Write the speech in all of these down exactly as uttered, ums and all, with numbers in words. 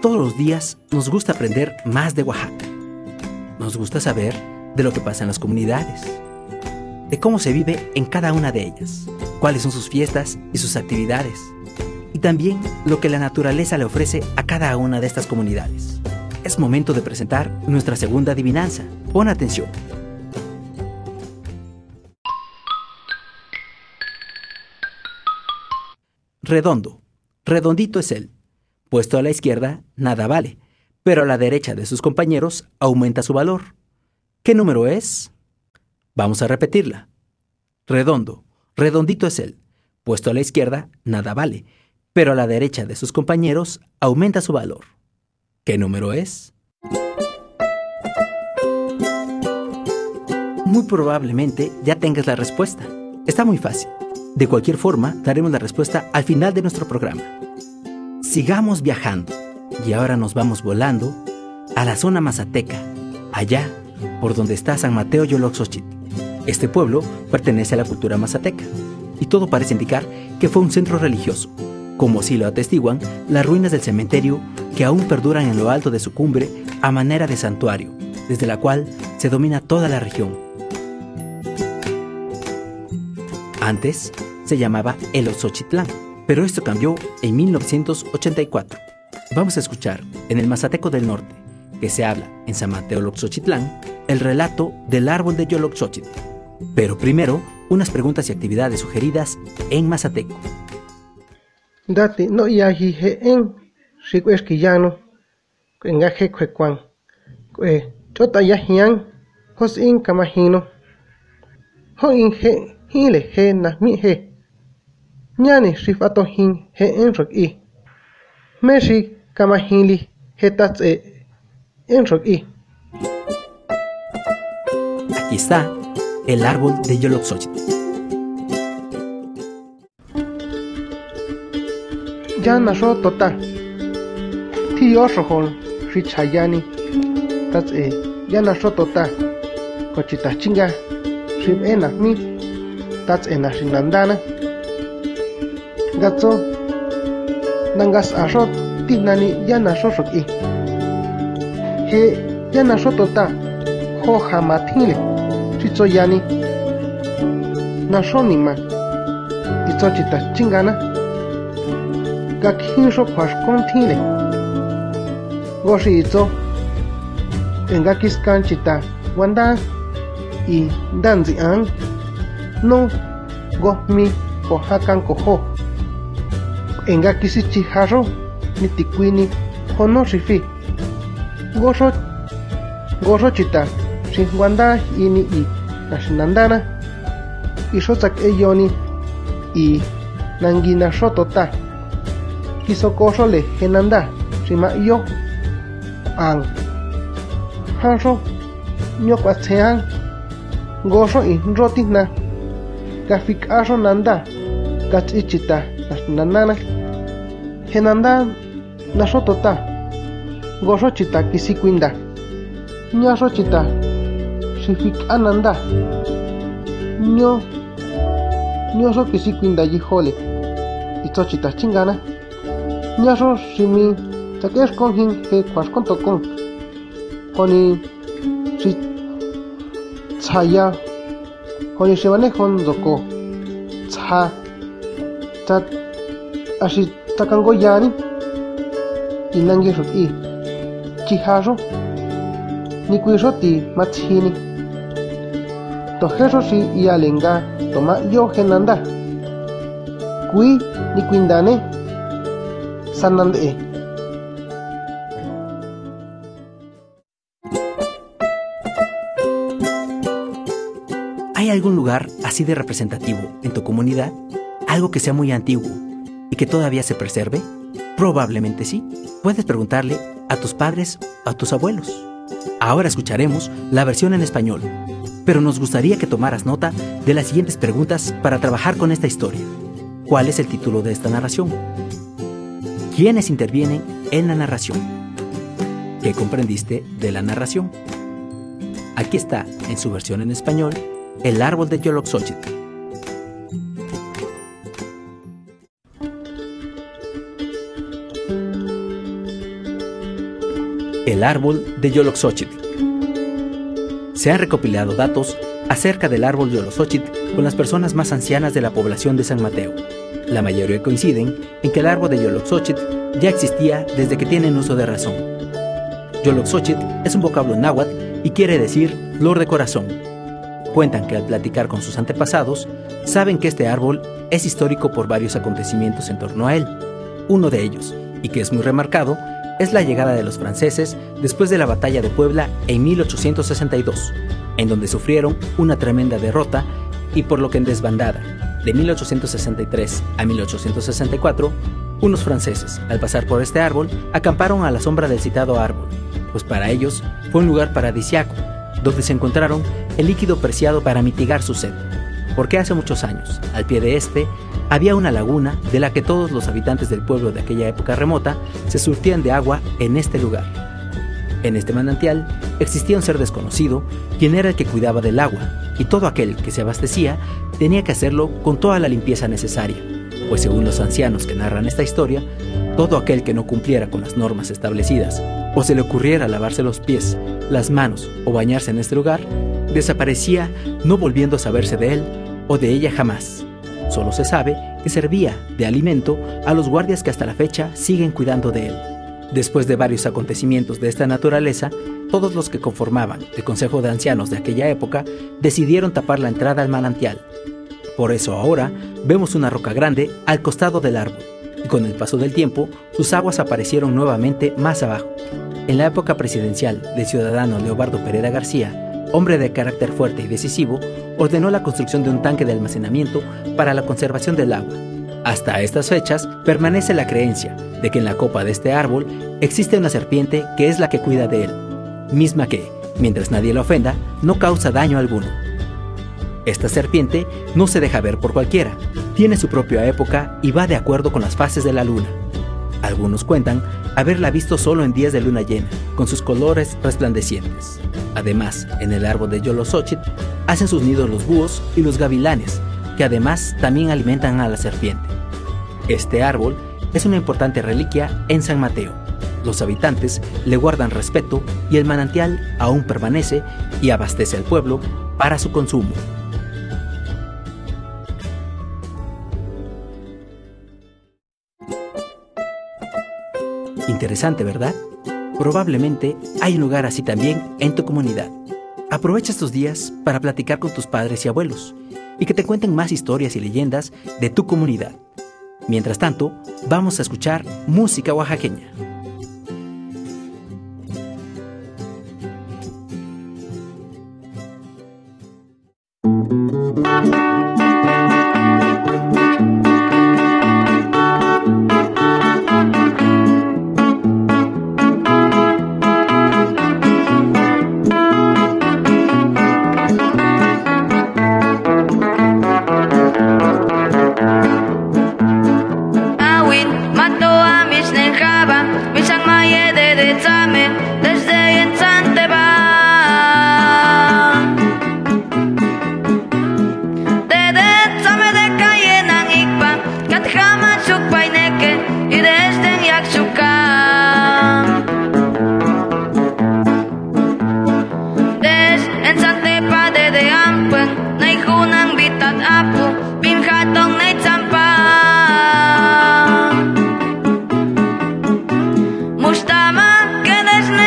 todos los días nos gusta aprender más de Oaxaca. Nos gusta saber de lo que pasa en las comunidades, de cómo se vive en cada una de ellas, cuáles son sus fiestas y sus actividades, y también lo que la naturaleza le ofrece a cada una de estas comunidades. Es momento de presentar nuestra segunda adivinanza. Pon atención. Redondo. Redondito es él. Puesto a la izquierda, nada vale, pero a la derecha de sus compañeros aumenta su valor. ¿Qué número es? Vamos a repetirla. Redondo. Redondito es él. Puesto a la izquierda, nada vale, pero a la derecha de sus compañeros aumenta su valor. ¿Qué número es? Muy probablemente ya tengas la respuesta. Está muy fácil. De cualquier forma, daremos la respuesta al final de nuestro programa. Sigamos viajando, y ahora nos vamos volando a la zona mazateca, allá por donde está San Mateo Yoloxochitl. Este pueblo pertenece a la cultura mazateca, y todo parece indicar que fue un centro religioso, como así lo atestiguan las ruinas del cementerio que aún perduran en lo alto de su cumbre a manera de santuario, desde la cual se domina toda la región. Antes se llamaba Eloxochitlán, pero esto cambió en mil novecientos ochenta y cuatro. Vamos a escuchar en el Mazateco del Norte, que se habla en San Mateo Yoloxochitlán, el relato del árbol de Yoloxochitl. Pero primero, unas preguntas y actividades sugeridas en mazateco. Dati no yahi he en shikueskillano enga he kwekwan kwe chota yahian hos in kamahino ho in he hile he na mi he ñani shifato hin he en roki meshi kamahili he tatse en roki. Aquí está el árbol de Yoloxochitl. Yana rotota Tío rohol richayani tatse yana rotota kochita chinga rib ena mi tats ena rinandana gatso nangas arot tinani yana roki he yana rotota ho hamathile chicho yani nashonima itsochita chingana gakhinso khwashkonthile goshitso engakiskanchita wanda y danzian no gohmi kohakan koho engakisichi haro mitikwini hono rifi gosho gosho chita si wanda ini i nashinandana y shosak eyoni y nangina shotota kisokosho le henanda shima yo ang hanso nyokwasean gosho i rotina gafik aso nanda kachichita nanana henanda nasotota gosho chita kisikwinda nyaso chita shifik ananda nyo nyoso kisikwinda yihole itochita chingana ñaso shimi takesh konhin he kwashkon tokon koni si chaya koni shebane hon zoko cha tat ashi takango yani inangi ruki chihaso ni kuiso ti matchini tojeso si ialenga toma yo henanda kui ni kuindane sanande. ¿Hay algún lugar así de representativo en tu comunidad? ¿Algo que sea muy antiguo y que todavía se preserve? Probablemente sí. Puedes preguntarle a tus padres o a tus abuelos. Ahora escucharemos la versión en español, pero nos gustaría que tomaras nota de las siguientes preguntas para trabajar con esta historia. ¿Cuál es el título de esta narración? ¿Quiénes intervienen en la narración? ¿Qué comprendiste de la narración? Aquí está, en su versión en español, el árbol de Yoloxochitl. El árbol de Yoloxochitl. Se han recopilado datos acerca del árbol de Yoloxochitl con las personas más ancianas de la población de San Mateo. La mayoría coinciden en que el árbol de Yoloxochitl ya existía desde que tienen uso de razón. Yoloxochitl es un vocablo náhuatl y quiere decir flor de corazón. Cuentan que al platicar con sus antepasados, saben que este árbol es histórico por varios acontecimientos en torno a él. Uno de ellos, y que es muy remarcado, es la llegada de los franceses después de la batalla de Puebla en mil ochocientos sesenta y dos, en donde sufrieron una tremenda derrota y por lo que en desbandada, de mil ochocientos sesenta y tres a mil ochocientos sesenta y cuatro, unos franceses, al pasar por este árbol, acamparon a la sombra del citado árbol, pues para ellos fue un lugar paradisiaco, donde se encontraron el líquido preciado para mitigar su sed, porque hace muchos años, al pie de este, había una laguna de la que todos los habitantes del pueblo de aquella época remota se surtían de agua en este lugar. En este manantial existía un ser desconocido, quien era el que cuidaba del agua, y todo aquel que se abastecía tenía que hacerlo con toda la limpieza necesaria, pues según los ancianos que narran esta historia, todo aquel que no cumpliera con las normas establecidas, o se le ocurriera lavarse los pies, las manos o bañarse en este lugar, desaparecía no volviendo a saberse de él o de ella jamás. Solo se sabe que servía de alimento a los guardias que hasta la fecha siguen cuidando de él. Después de varios acontecimientos de esta naturaleza, todos los que conformaban el Consejo de Ancianos de aquella época decidieron tapar la entrada al manantial. Por eso ahora vemos una roca grande al costado del árbol, y con el paso del tiempo sus aguas aparecieron nuevamente más abajo. En la época presidencial del ciudadano Leobardo Pereda García, hombre de carácter fuerte y decisivo, ordenó la construcción de un tanque de almacenamiento para la conservación del agua. Hasta estas fechas permanece la creencia de que en la copa de este árbol existe una serpiente que es la que cuida de él, misma que, mientras nadie la ofenda, no causa daño alguno. Esta serpiente no se deja ver por cualquiera, tiene su propia época y va de acuerdo con las fases de la luna. Algunos cuentan haberla visto solo en días de luna llena, con sus colores resplandecientes. Además, en el árbol de Yoloxochitl hacen sus nidos los búhos y los gavilanes, que además también alimentan a la serpiente. Este árbol es una importante reliquia en San Mateo. Los habitantes le guardan respeto y el manantial aún permanece y abastece al pueblo para su consumo. Interesante, ¿verdad? Probablemente hay un lugar así también en tu comunidad. Aprovecha estos días para platicar con tus padres y abuelos y que te cuenten más historias y leyendas de tu comunidad. Mientras tanto, vamos a escuchar música oaxaqueña. Mustama, que desne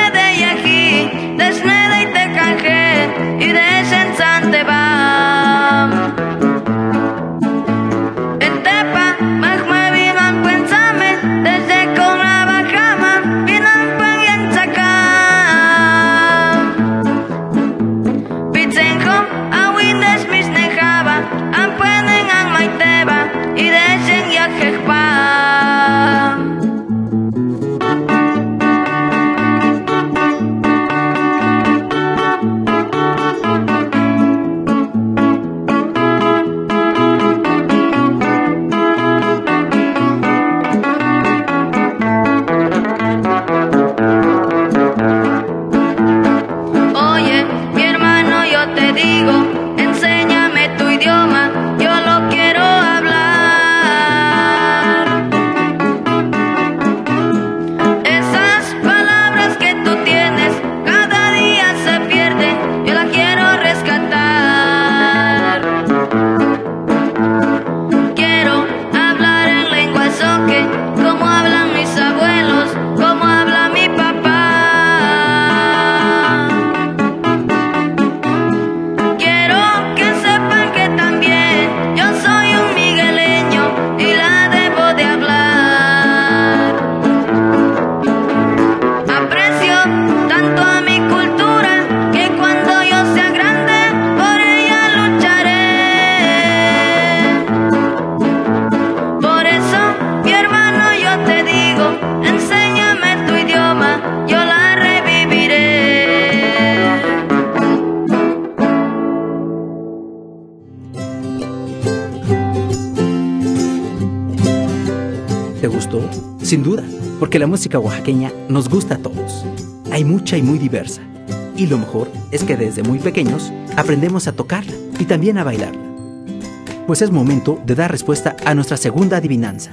sin duda, porque la música oaxaqueña nos gusta a todos. Hay mucha y muy diversa. Y lo mejor es que desde muy pequeños aprendemos a tocarla y también a bailarla. Pues es momento de dar respuesta a nuestra segunda adivinanza.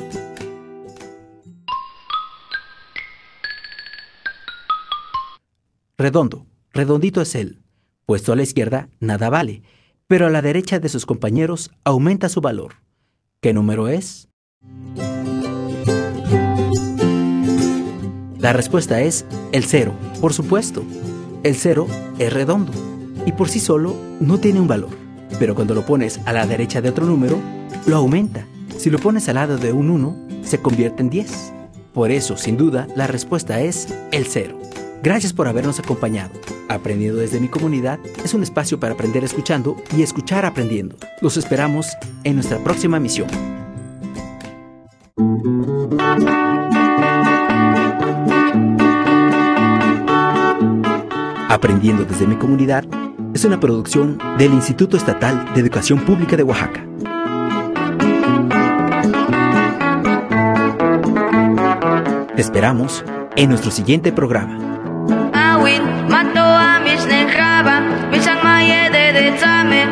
Redondo, redondito es él. Puesto a la izquierda, nada vale, pero a la derecha de sus compañeros aumenta su valor. ¿Qué número es? La respuesta es el cero, por supuesto. El cero es redondo y por sí solo no tiene un valor, pero cuando lo pones a la derecha de otro número, lo aumenta. Si lo pones al lado de un uno, se convierte en diez. Por eso, sin duda, la respuesta es el cero. Gracias por habernos acompañado. Aprendiendo desde mi comunidad es un espacio para aprender escuchando y escuchar aprendiendo. Los esperamos en nuestra próxima misión. Aprendiendo desde mi comunidad es una producción del Instituto Estatal de Educación Pública de Oaxaca. Te esperamos en nuestro siguiente programa. Awin, mato a mis nejaba, mis almayede de tzame.